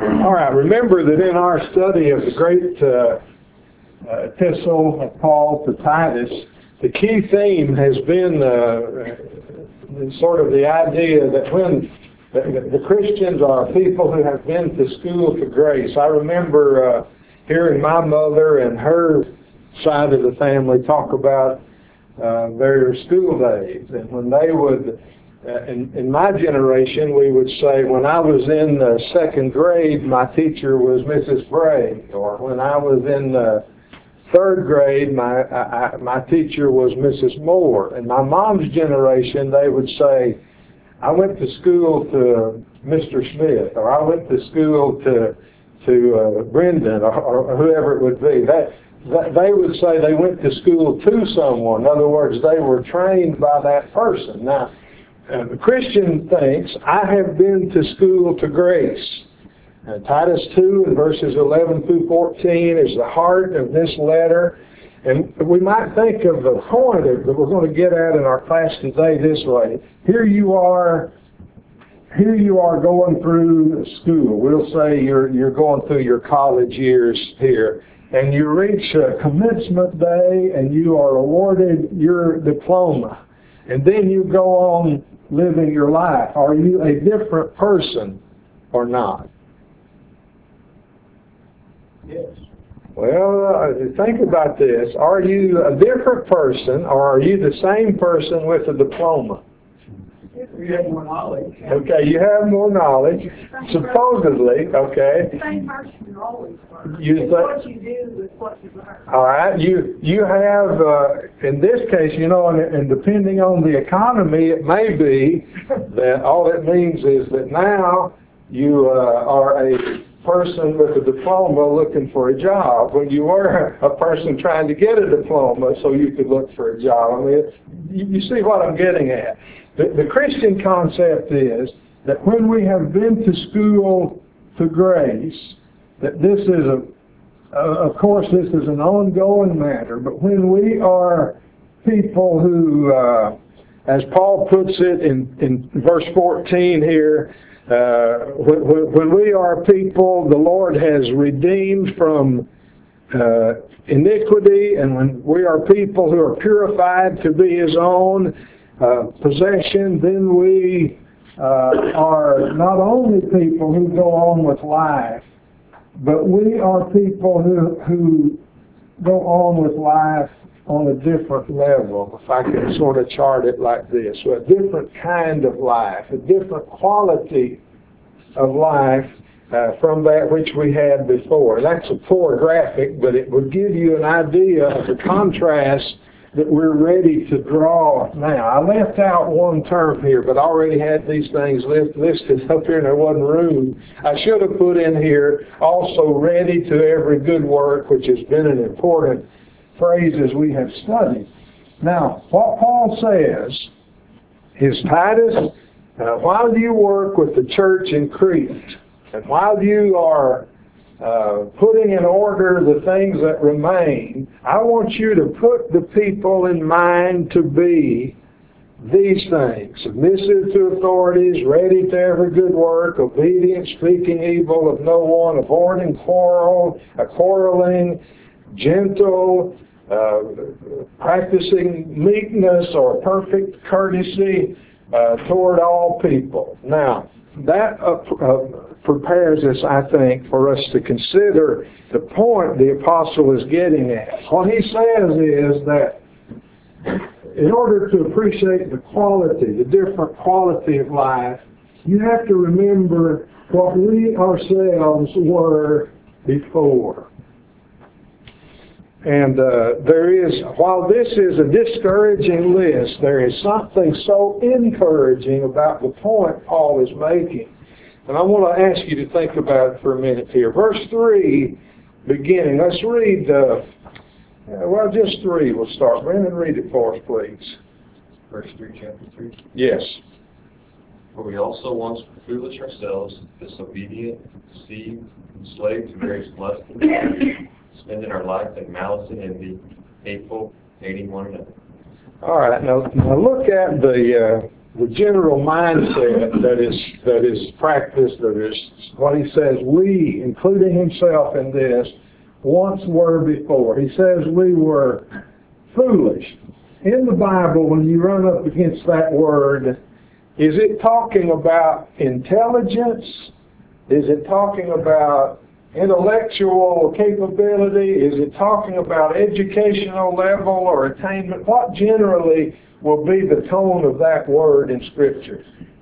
All right, remember that in our study of the great epistle of Paul to Titus, the key theme has been sort of the idea that when the Christians are people who have been to school for grace. I remember hearing my mother and her side of the family talk about their school days, and when they would, in my generation, we would say, when I was in the second grade, my teacher was Mrs. Bray, or when I was in the third grade, my teacher was Mrs. Moore. In my mom's generation, they would say, I went to school to Mr. Smith, or I went to school to Brendan, or whoever it would be. They would say they went to school to someone. In other words, they were trained by that person. Now, the Christian thinks, I have been to school to grace. Titus 2 and verses 11 through 14 is the heart of this letter. And we might think of the point that we're going to get at in our class today this way. Here you are going through school. We'll say you're going through your college years here. And you reach commencement day and you are awarded your diploma. And then you go on living your life. Are you a different person or not? Yes. Well, think about this. Are you a different person, or are you the same person with a diploma? You have more knowledge. Okay, you have more knowledge, supposedly, okay. The same person you're always learning. It's what you do is what you learn. All right, you have, in this case, and depending on the economy, it may be that all it means is that now you are a person with a diploma looking for a job when you were a person trying to get a diploma so you could look for a job. I mean, you see what I'm getting at. The Christian concept is that when we have been to school to grace, that this is of course this is an ongoing matter, but when we are people who, as Paul puts it in verse 14 here, when we are people the Lord has redeemed from iniquity, and when we are people who are purified to be His own possession, then we are not only people who go on with life, but we are people who go on with life on a different level, if I can sort of chart it like this. So a different kind of life, a different quality of life from that which we had before. That's a poor graphic, but it would give you an idea of the contrast that we're ready to draw now. I left out one term here, but I already had these things listed up here and there wasn't room. I should have put in here, also ready to every good work, which has been an important phrase as we have studied. Now, what Paul says is, Titus, while you work with the church in Crete, and while you are putting in order the things that remain, I want you to put the people in mind to be these things: submissive to authorities, ready to every good work, obedient, speaking evil of no one, avoiding quarreling, gentle, practicing meekness or perfect courtesy toward all people. Now, that prepares us, I think, for us to consider the point the apostle is getting at. What he says is that in order to appreciate the quality, the different quality of life, you have to remember what we ourselves were before. And while this is a discouraging list, there is something so encouraging about the point Paul is making. And I want to ask you to think about it for a minute here. Verse 3, beginning. Let's read, just 3 we'll start. Brandon, read it for us, please. Verse 3, chapter 3. Yes. For we also once were foolish ourselves, disobedient, deceived, enslaved to various lusts and desires, spending our life in malice and envy, hateful, hating one another. All right, now look at the the general mindset that is practiced, that is what he says we, including himself in this, once were before. He says we were foolish. In the Bible, when you run up against that word, is it talking about intelligence? Is it talking about intellectual capability? Is it talking about educational level or attainment? What generally will be the tone of that word in Scripture?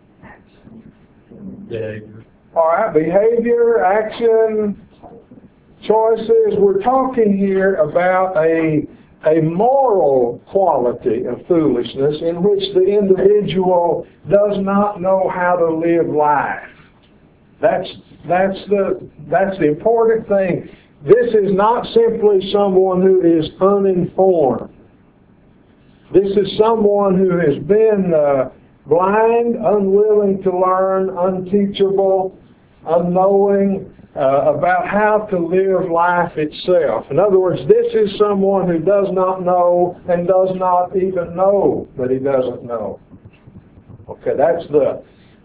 Behavior. All right, behavior, action, choices. We're talking here about a moral quality of foolishness in which the individual does not know how to live life. That's the important thing. This is not simply someone who is uninformed. This is someone who has been blind, unwilling to learn, unteachable, unknowing about how to live life itself. In other words, this is someone who does not know and does not even know that he doesn't know. Okay, that's the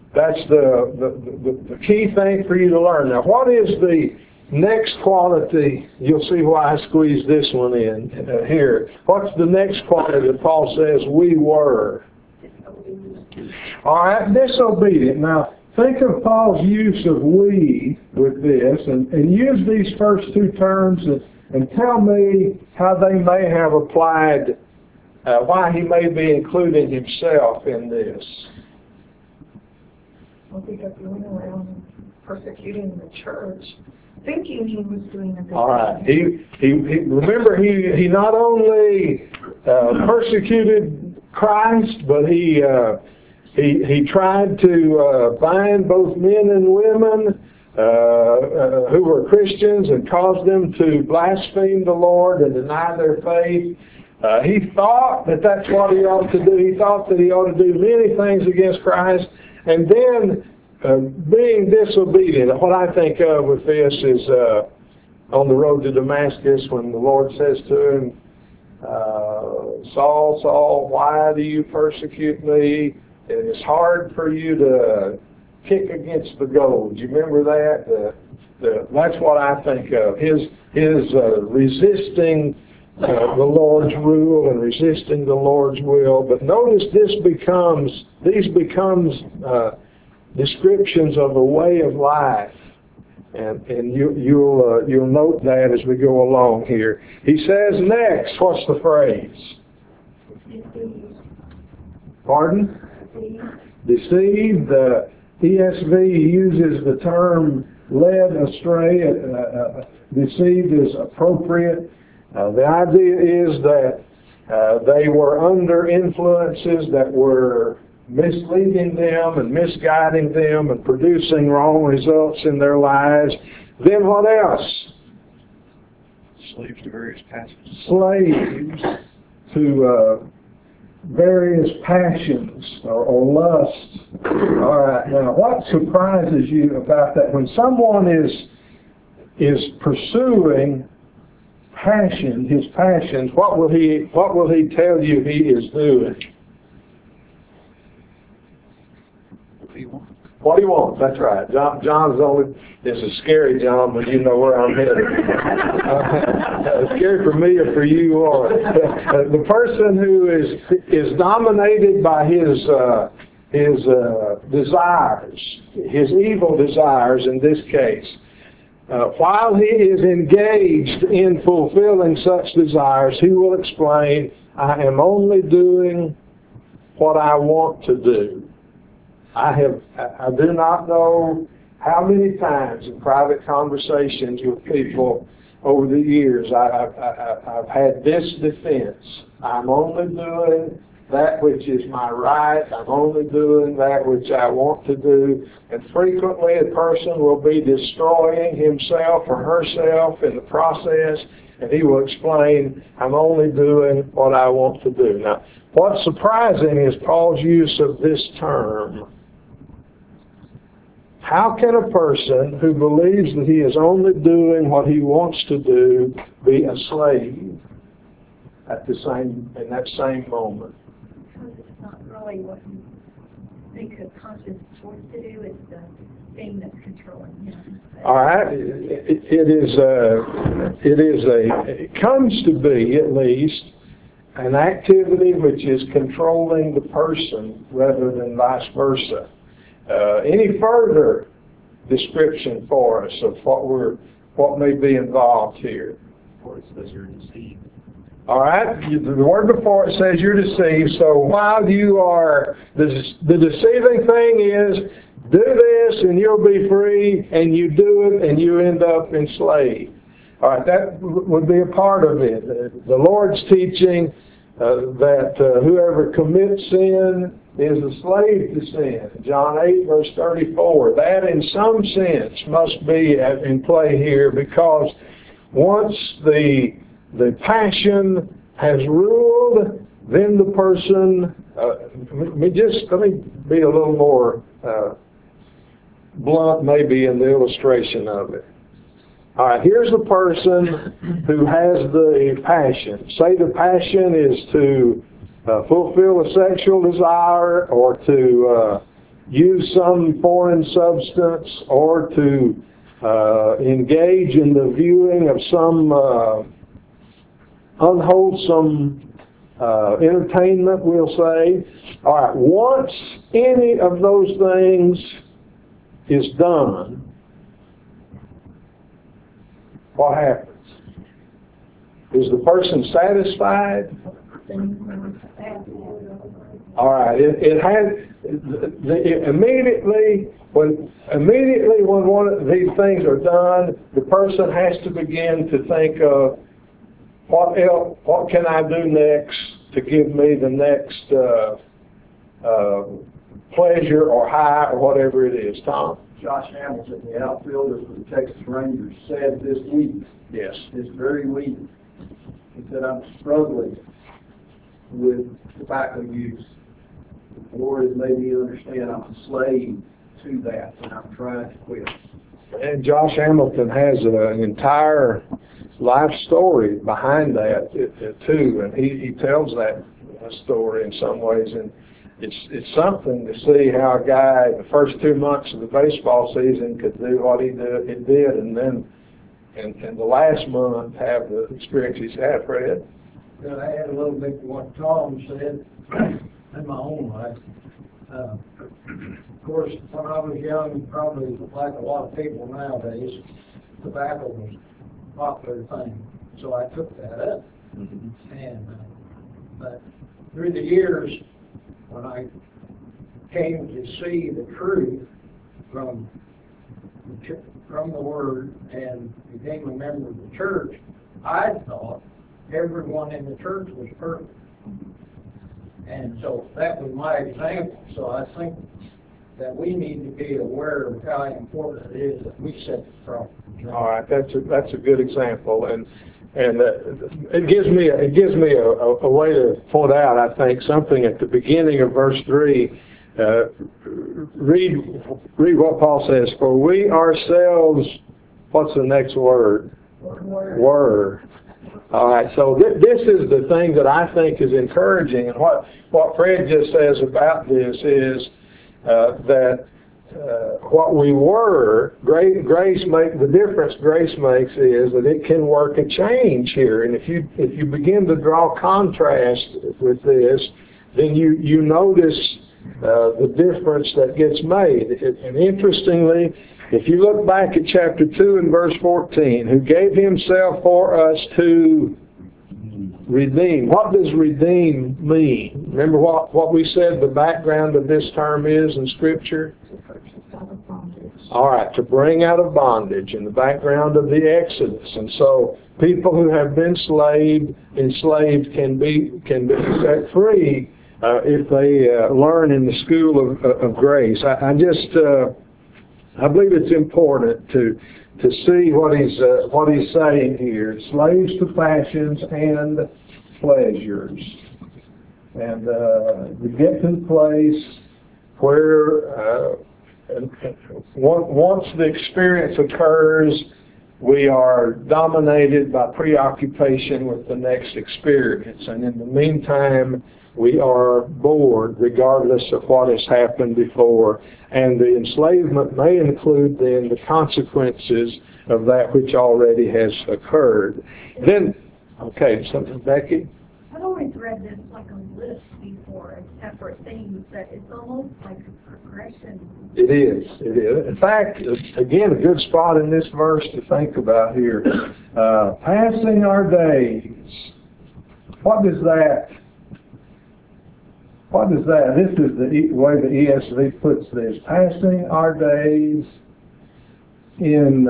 key thing for you to learn. Now, what is the next quality? You'll see why I squeezed this one in here. What's the next quality that Paul says we were? All right, disobedient. Now, think of Paul's use of we with this, and use these first two terms and tell me how they may have applied, why he may be including himself in this. Well, because he went around persecuting the church, thinking he was doing a good All right. thing. Remember, he not only persecuted Christ, but he tried to bind both men and women who were Christians and caused them to blaspheme the Lord and deny their faith. He thought that that's what he ought to do. He thought that he ought to do many things against Christ. And then being disobedient. What I think of with this is on the road to Damascus when the Lord says to him, Saul, Saul, why do you persecute me? It is hard for you to kick against the goad. You remember that? That's what I think of. His resisting the Lord's rule and resisting the Lord's will. But notice these becomes descriptions of a way of life. And you'll note that as we go along here. He says next, what's the phrase? Deceived. Pardon? Deceived. Deceived. The ESV uses the term led astray. Deceived is appropriate. The idea is that they were under influences that were misleading them and misguiding them and producing wrong results in their lives. Then what else? Slaves to various passions. Slaves to various passions or lusts. All right. Now, what surprises you about that? When someone is pursuing passion, his passions, what will he tell you he is doing? What do you want? That's right. John's this is scary, John, when you know where I'm headed. Scary for me or for you or the person who is dominated by his desires, his evil desires in this case. While he is engaged in fulfilling such desires, he will explain, I am only doing what I want to do. I do not know how many times in private conversations with people over the years I've had this defense. I'm only doing that which is my right. I'm only doing that which I want to do. And frequently a person will be destroying himself or herself in the process, and he will explain, I'm only doing what I want to do. Now, what's surprising is Paul's use of this term. How can a person who believes that he is only doing what he wants to do be a slave in that same moment? Because it's not really what he make a conscious choice to do. It's the thing that's controlling him. All right. It comes to be, at least, an activity which is controlling the person rather than vice versa. Any further description for us of what may be involved here? Or it says you're deceived. All right, the word before it says you're deceived. So while you are, the deceiving thing is, do this and you'll be free, and you do it and you end up enslaved. All right, that would be a part of it. The Lord's teaching that whoever commits sin is a slave to sin. John 8, verse 34. That in some sense must be in play here, because once the passion has ruled, then the person, let me be a little more blunt maybe in the illustration of it. All right, here's the person who has the passion. Say the passion is to fulfill a sexual desire, or to use some foreign substance, or to engage in the viewing of some unwholesome entertainment, we'll say. All right, once any of those things is done, what happens? Is the person satisfied? All right. Immediately when one of these things are done, the person has to begin to think of what else. What can I do next to give me the next pleasure or high or whatever it is? Tom. Josh Hamilton, the outfielder for the Texas Rangers, said this week, this very week, he said, I'm struggling with tobacco use. The Lord has made me understand I'm a slave to that, and I'm trying to quit. And Josh Hamilton has an entire life story behind that too, and he tells that story in some ways, and it's something to see how a guy the first 2 months of the baseball season could do what he did, and then in the last month have the experience he's had. Fred? Well, I had a little bit of what Tom said in my own life. Of course, when I was young, probably like a lot of people nowadays, tobacco was a popular thing, so I took that up. And but through the years, when I came to see the truth from the Word and became a member of the church, I thought everyone in the church was perfect. And so that was my example. So I think that we need to be aware of how important it is that we set the proper example. All right, that's a good example, and it gives me a way to point out, I think, something at the beginning of verse 3. Read what Paul says. For we ourselves, what's the next word? Word. All right, so this is the thing that I think is encouraging, and what Fred just says about this is that what we were, the difference grace makes is that it can work a change here. And if you begin to draw contrast with this, then you notice the difference that gets made. And interestingly, if you look back at chapter 2 and verse 14, who gave himself for us to redeem. What does redeem mean? Remember what we said the background of this term is in Scripture? All right, to bring out of bondage, in the background of the Exodus. And so people who have been enslaved can be set free if they learn in the school of grace. I believe it's important to see what he's saying here. Slaves to passions and pleasures. And we get to the place where once the experience occurs, we are dominated by preoccupation with the next experience. And in the meantime, We are bored regardless of what has happened before. And the enslavement may include then the consequences of that which already has occurred. Then, okay, something, Becky? I've always read this like a list before of separate things, but it's almost like a progression. It is. It is. In fact, again, a good spot in this verse to think about here. Passing our days. What does that? This is the way the ESV puts this. Passing our days in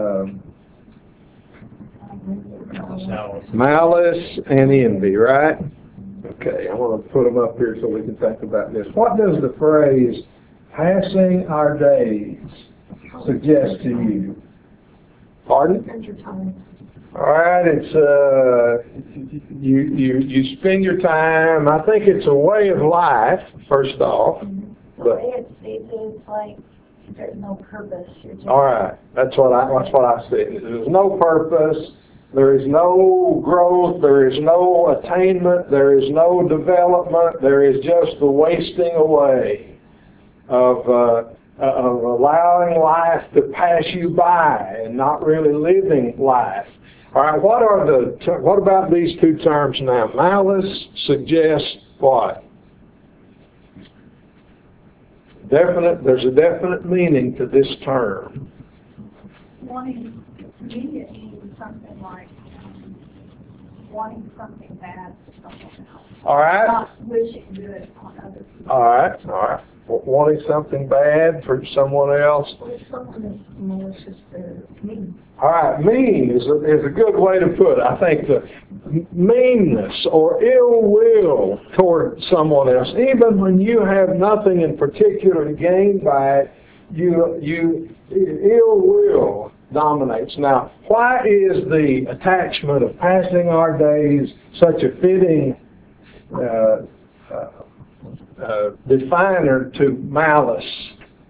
malice and envy, right? Okay, I want to put them up here so we can think about this. What does the phrase passing our days suggest to you? Pardon? Spend your time. All right, it's you spend your time. I think it's a way of life, first off. The But, way it states it, it's like there's no purpose. You're just all right, that's what I see. There's no purpose. There is no growth. There is no attainment. There is no development. There is just the wasting away of allowing life to pass you by and not really living life. All right, what about these two terms now? Malice suggests what? There's a definite meaning to this term. wanting, to me it means something like wanting something bad for someone else. All right. Not wishing good on other people. All right. Wanting something bad for someone else. Or someone is malicious or mean. All right, mean is a good way to put it. I think the meanness or ill will toward someone else, even when you have nothing in particular to gain by it, ill will dominates. Now, why is the attachment of passing our days such a fitting definer to malice?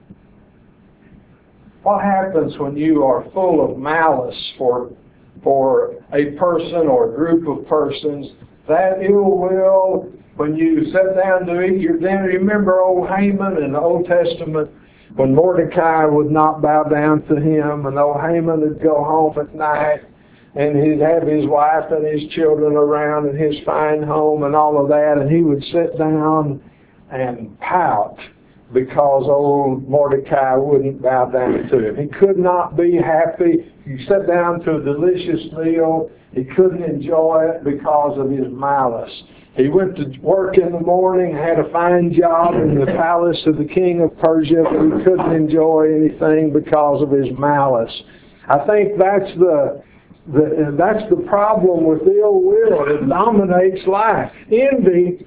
What happens when you are full of malice for a person or a group of persons? That ill will, when you sit down to eat your dinner, you remember old Haman in the Old Testament when Mordecai would not bow down to him, and old Haman would go home at night and he'd have his wife and his children around in his fine home and all of that, and he would sit down and pout because old Mordecai wouldn't bow down to him. He could not be happy. He sat down to a delicious meal. He couldn't enjoy it because of his malice. He went to work in the morning, had a fine job in the palace of the king of Persia, but he couldn't enjoy anything because of his malice. I think that's the problem with ill will. It dominates life. Envy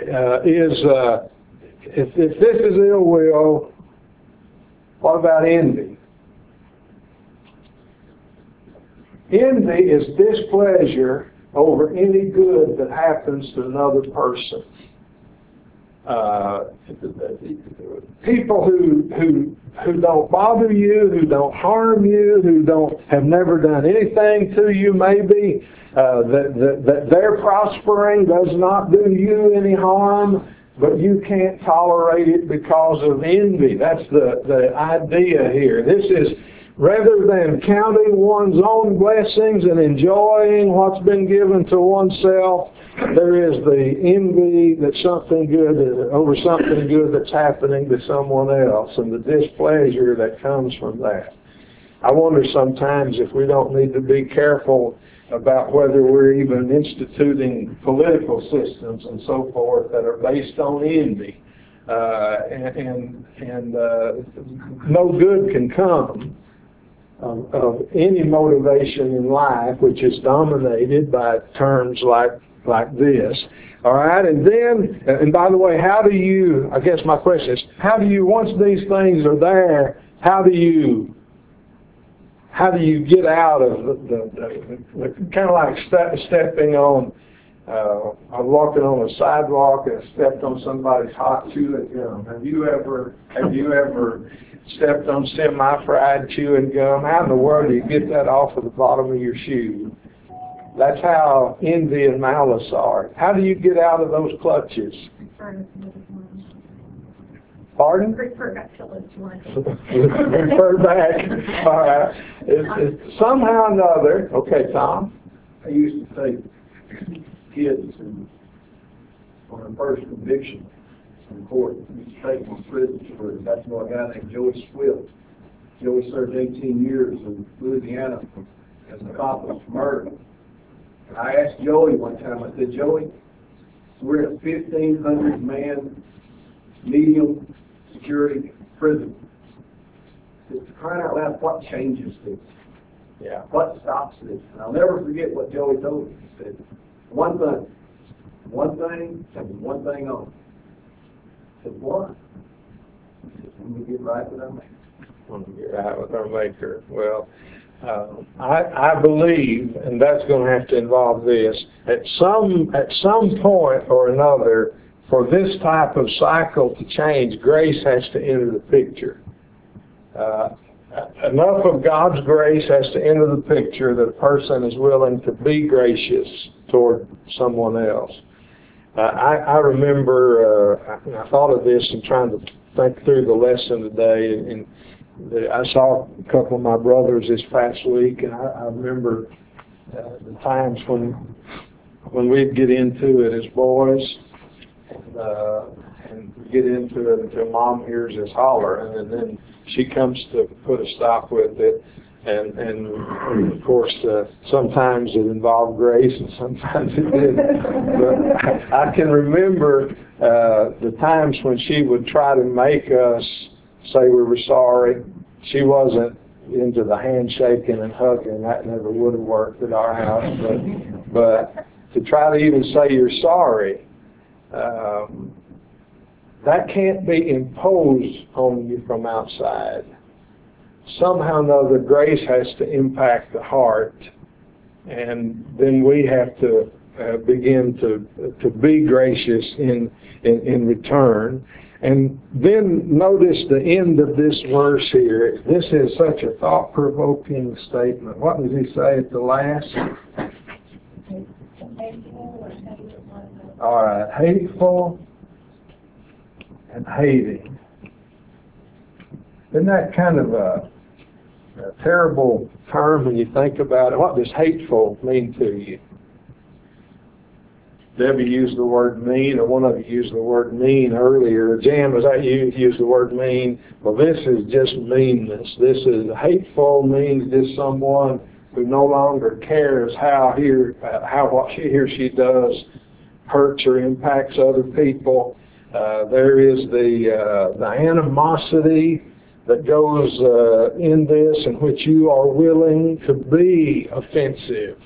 if this is ill will, what about envy? Envy is displeasure over any good that happens to another person. People who don't bother you, who don't harm you, who have never done anything to you, maybe that their prospering does not do you any harm, but you can't tolerate it because of envy. That's the idea here. This is, rather than counting one's own blessings and enjoying what's been given to oneself, there is the envy that something good over something good that's happening to someone else, and the displeasure that comes from that. I wonder sometimes if we don't need to be careful about whether we're even instituting political systems and so forth that are based on envy, and no good can come of any motivation in life which is dominated by terms like this. All right, and by the way, I guess my question is, once these things are there, how do you get out of the kind of like stepping on, I'm walking on a sidewalk and stepped on somebody's hot chewing gum. Have you ever stepped on semi-fried chewing gum? How in the world do you get that off of the bottom of your shoe? That's how envy and malice are. How do you get out of those clutches? Pardon? Refer back to Luke 1. Refer back. All right. It's somehow or another. Okay, Tom? I used to take kids and on a first conviction in court, we used to take them to prison for, that's what a guy named Joey Swift. Joey served 18 years in Louisiana as an accomplice for murder. And I asked Joey one time, I said, Joey, we're in a 1,500 man medium security prison. I said, crying out loud, what changes this? Yeah. What stops this? And I'll never forget what Joey told me. He said, one thing, and one thing only. I said, what? He said, when we get right with our Maker. When we get right with our Maker. Well, I believe, and that's going to have to involve this, at some point or another, for this type of cycle to change, grace has to enter the picture. Enough of God's grace has to enter the picture that a person is willing to be gracious toward someone else. I remember, I thought of this in trying to think through the lesson today, and I saw a couple of my brothers this past week, and I remember the times when we'd get into it as boys, and we get into it until Mom hears us holler, and then she comes to put a stop with it. And of course, sometimes it involved grace and sometimes it didn't. But I can remember the times when she would try to make us say we were sorry. She wasn't into the handshaking and hugging. That never would have worked at our house. But to try to even say you're sorry, that can't be imposed on you from outside. Somehow or another, grace has to impact the heart, and then we have to begin to be gracious in return. And then notice the end of this verse here. This is such a thought-provoking statement. What does he say at the last? All right, hateful and hating. Isn't that kind of a terrible term when you think about it? What does hateful mean to you? Debbie used the word mean, or one of you used the word mean earlier. Jan, was that you used the word mean? Well, this is just meanness. This is hateful, means just someone who no longer cares how what he or she does hurts or impacts other people. There is the animosity that goes in this, in which you are willing to be offensive.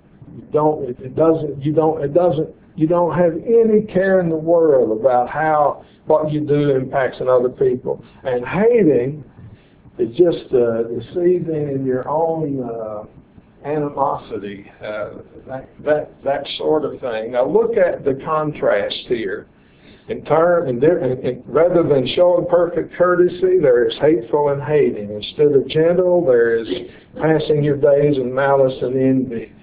You don't have any care in the world about how what you do impacts on other people. And hating is just deceiving in your own animosity, that sort of thing. Now look at the contrast here. And rather than showing perfect courtesy, there is hateful and hating. Instead of gentle, there is passing your days in malice and envy.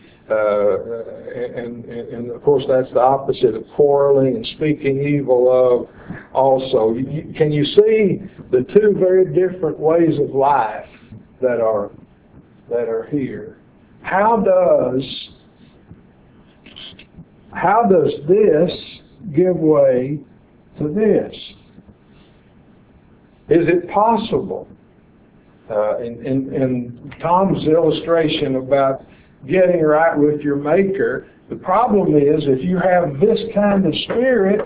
And of course, that's the opposite of quarreling and speaking evil of also. Can you see the two very different ways of life that are here? How does this give way to this? Is it possible? In Tom's illustration about getting right with your Maker, the problem is if you have this kind of spirit,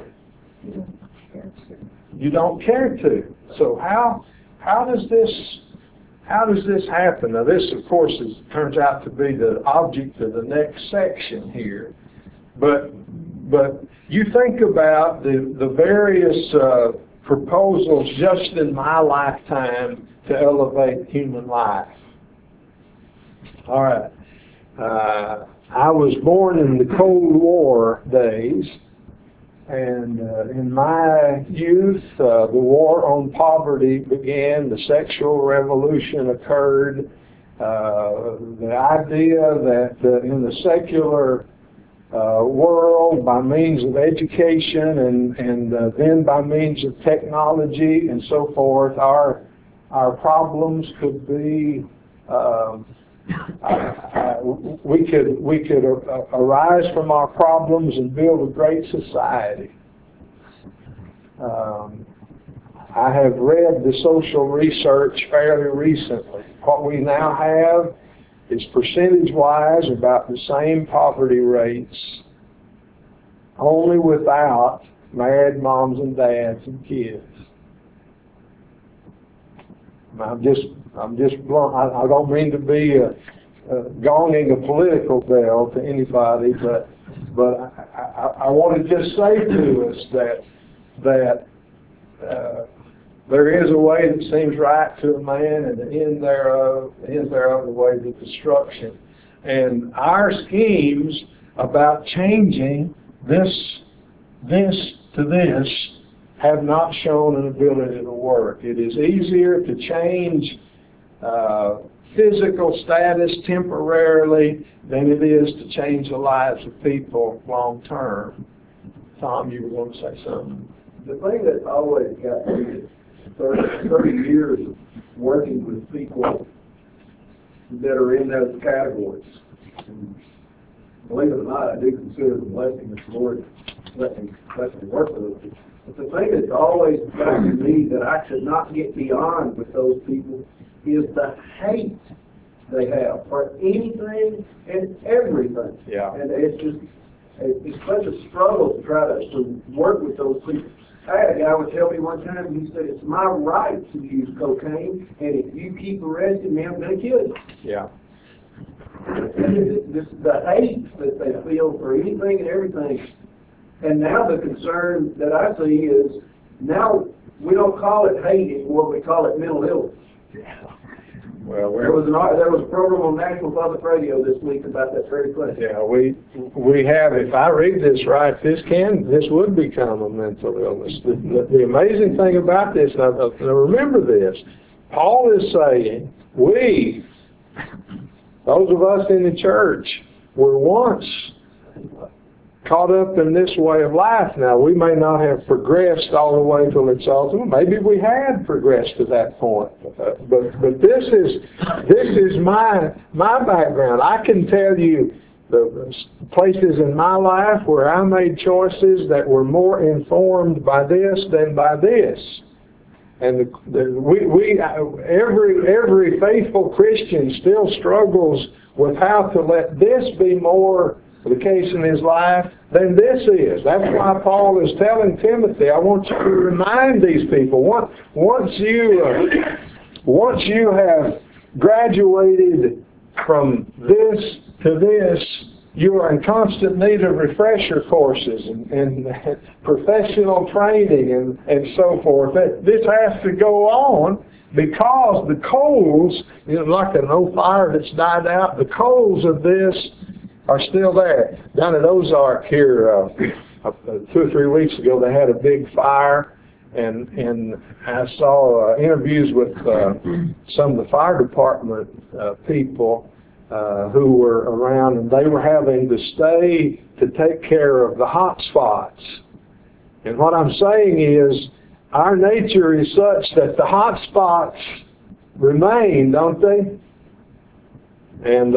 you don't care to. So how does this happen? Now this, of course, turns out to be the object of the next section here. But you think about the various proposals just in my lifetime to elevate human life. All right. I was born in the Cold War days, and in my youth, the war on poverty began, the sexual revolution occurred, The idea that in the secular world, by means of education and then by means of technology and so forth, our problems could be we could arise from our problems and build a great society. I have read the social research fairly recently. What we now have is percentage-wise about the same poverty rates, only without married moms and dads and kids. I'm just blunt. I don't mean to be gonging a political bell to anybody, but I want to just say to us that there is a way that seems right to a man, and the end thereof the way to destruction. And our schemes about changing this to this have not shown an ability to work. It is easier to change physical status temporarily than it is to change the lives of people long term. Tom, you were going to say something? The thing that always got me is 30 years of working with people that are in those categories. And believe it or not, I do consider it a blessing that the Lord let me work with those people. But the thing that's always got me that I could not get beyond with those people is the hate they have for anything and everything. Yeah. And it's such a struggle to try to work with those people. I had a guy would tell me one time, he said, it's my right to use cocaine, and if you keep arresting me, I'm going to kill you. Yeah. The hate that they feel for anything and everything. And now the concern that I see is, now we don't call it hate anymore, we call it mental illness. Well, there was a program on National Public Radio this week about that very question. Yeah, we have. If I read this right, this would become a mental illness. The amazing thing about this, now remember this, Paul is saying those of us in the church, were once caught up in this way of life. Now, we may not have progressed all the way till it's ultimate. Maybe we had progressed to that point. But this is my background. I can tell you the places in my life where I made choices that were more informed by this than by this. And every faithful Christian still struggles with how to let this be more the case in his life than this is. That's why Paul is telling Timothy, I want you to remind these people, once you have graduated from this to this, you are in constant need of refresher courses and professional training and so forth. This has to go on because the coals, like an old fire that's died out, the coals of this are still there. Down at Ozark here, 2 or 3 weeks ago, they had a big fire, and I saw interviews with some of the fire department people who were around, and they were having to stay to take care of the hot spots. And what I'm saying is, our nature is such that the hot spots remain, don't they? And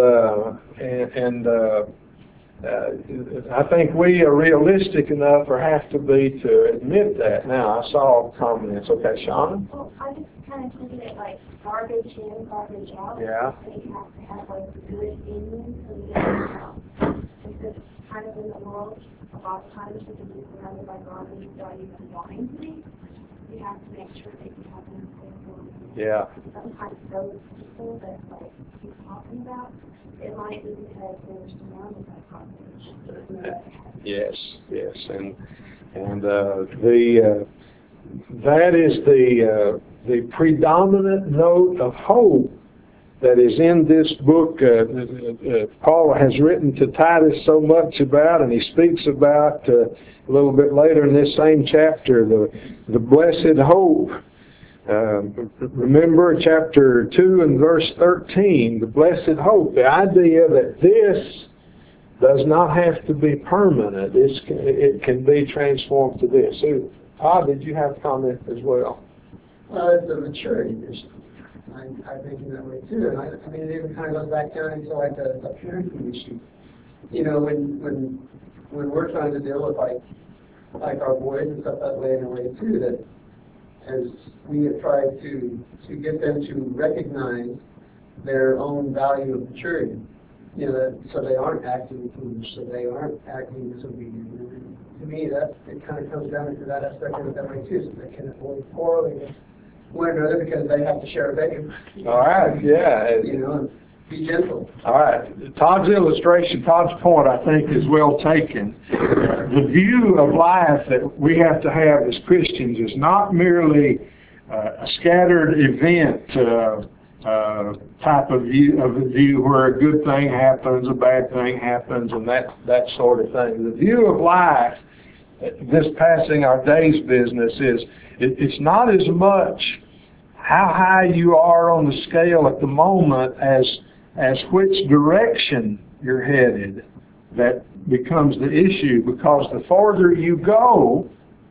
I think we are realistic enough, or have to be, to admit that. Now, I saw comments. Okay, Shauna? Well, I just kind of think of it like garbage in, garbage out. Yeah. So you have to have like good in and good out. Because kind of in the world, a lot of times we can be surrounded by garbage without even wanting to be. You have to make sure that you have an example. Yeah. Sometimes those people that like he's talking about, it might be because they were surrounded by garbage. Yes, and that is the predominant note of hope that is in this book. Paul has written to Titus so much about, and he speaks about a little bit later in this same chapter, the blessed hope Remember chapter 2 and verse 13, the blessed hope, the idea that this does not have to be permanent. It can be transformed to this. So, Todd, did you have a comment as well? Well, it's a maturity issue. I think in that way too. And I mean, it even kind of goes back down into like a parenting issue. You know, when we're trying to deal with like our boys and stuff that way in a way too, that as we have tried to get them to recognize their own value of maturity, you know, so they aren't acting foolish, so they aren't acting disobedient. And to me, that it kind of comes down into that aspect of it that way too, so they can avoid quarreling with one another because they have to share a bacon. All right, yeah. You know, and be gentle. All right. Todd's illustration, Todd's point, I think, is well taken. The view of life that we have to have as Christians is not merely a scattered event type of view where a good thing happens, a bad thing happens, and that sort of thing. The view of life, this passing our days business, is it's not as much how high you are on the scale at the moment as which direction you're headed that becomes the issue, because the farther you go,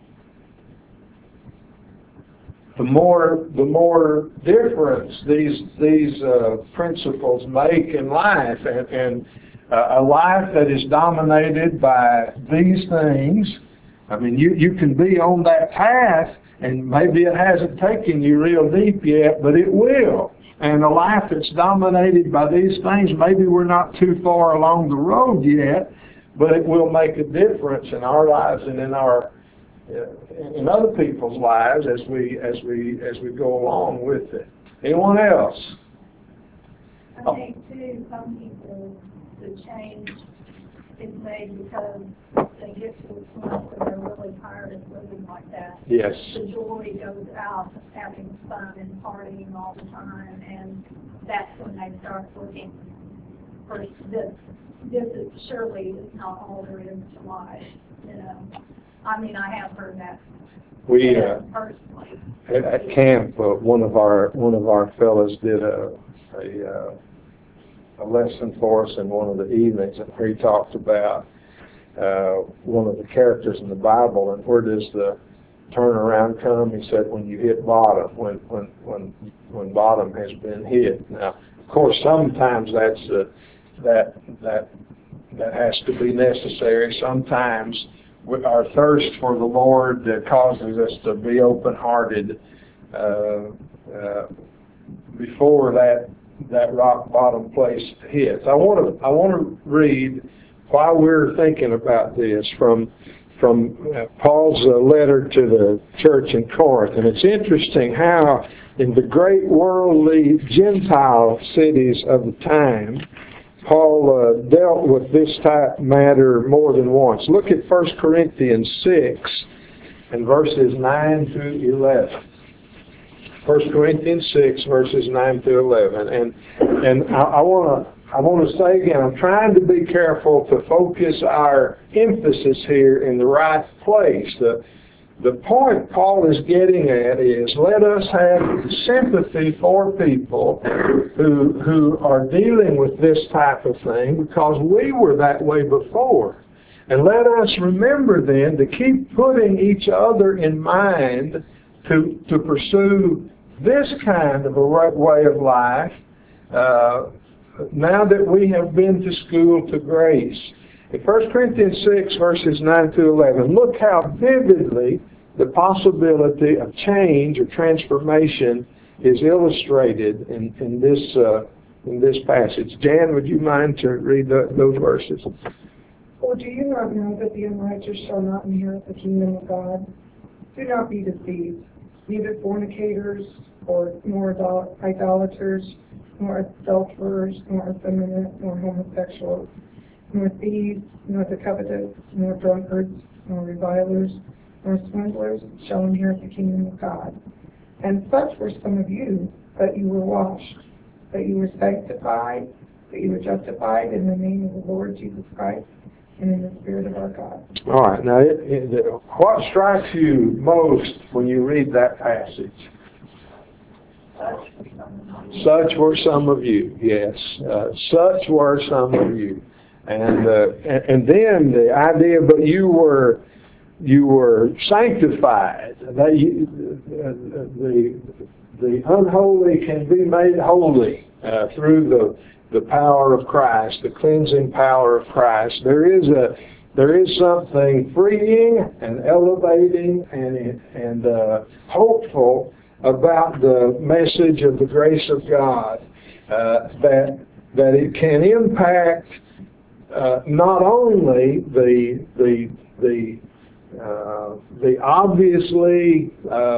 the more difference these principles make in life, and a life that is dominated by these things. I mean, you can be on that path, and maybe it hasn't taken you real deep yet, but it will. And a life that's dominated by these things, maybe we're not too far along the road yet, but it will make a difference in our lives and in other people's lives as we go along with it. Anyone else? I think too, some people, the change is made because they get to a point where they're really tired of living like that. Yes. The joy goes out of having fun and partying all the time, and that's when they start looking for this. This is surely not all there is to life, you know. I mean, I have heard that personally. At camp, one of our fellows did a lesson for us in one of the evenings, and where he talked about one of the characters in the Bible, and where does the turnaround come? He said, when you hit bottom, when bottom has been hit. Now, of course, sometimes that has to be necessary. Sometimes our thirst for the Lord causes us to be open-hearted before that rock bottom place hits. I want to read, while we're thinking about this, from Paul's letter to the church in Corinth. And it's interesting how in the great worldly Gentile cities of the time, Paul dealt with this type matter more than once. Look at 1 Corinthians 6 and verses 9 through 11. 1 Corinthians 6, verses 9 through 11. And I want to say again, I'm trying to be careful to focus our emphasis here in the right place. The point Paul is getting at is, let us have sympathy for people who are dealing with this type of thing, because we were that way before. And let us remember then to keep putting each other in mind to pursue this kind of a way of life now that we have been to school to grace. In 1 Corinthians 6, verses 9 through 11, look how vividly the possibility of change or transformation is illustrated in this passage. Jan, would you mind to read those verses? Or do you not know that the unrighteous shall not inherit the kingdom of God? Do not be deceived. Neither fornicators, nor idolaters, nor adulterers, nor effeminate, nor homosexuals, nor thieves, nor the covetous, nor drunkards, nor revilers, nor swindlers shall inherit the kingdom of God. And such were some of you, but you were washed, but you were sanctified, but you were justified in the name of the Lord Jesus Christ and in the Spirit of our God. All right. Now, what strikes you most when you read that passage? Such were some of you, yes. Such were some of you. And then the idea, but you were sanctified. The unholy can be made holy through the power of Christ, the cleansing power of Christ. There is something freeing and elevating and hopeful about the message of the grace of God, that it can impact not only the obviously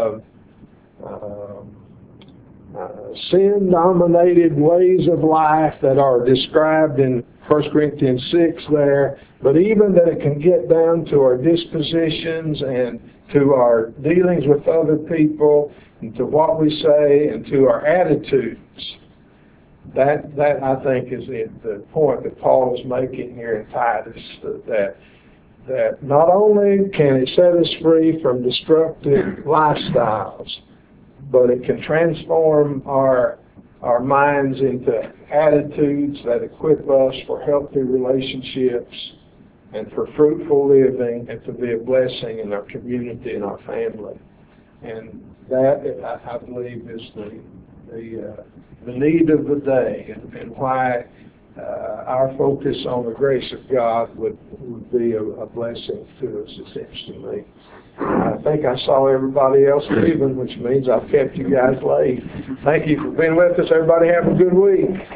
sin-dominated ways of life that are described in 1 Corinthians 6 there, but even that it can get down to our dispositions and to our dealings with other people and to what we say and to our attitudes. That I think is the point that Paul is making here in Titus, that not only can it set us free from destructive lifestyles, but it can transform our minds into attitudes that equip us for healthy relationships and for fruitful living and to be a blessing in our community and our family. And that, I believe, is the need of the day and why our focus on the grace of God would be a blessing to us, it seems to me. I think I saw everybody else leaving, which means I've kept you guys late. Thank you for being with us. Everybody have a good week.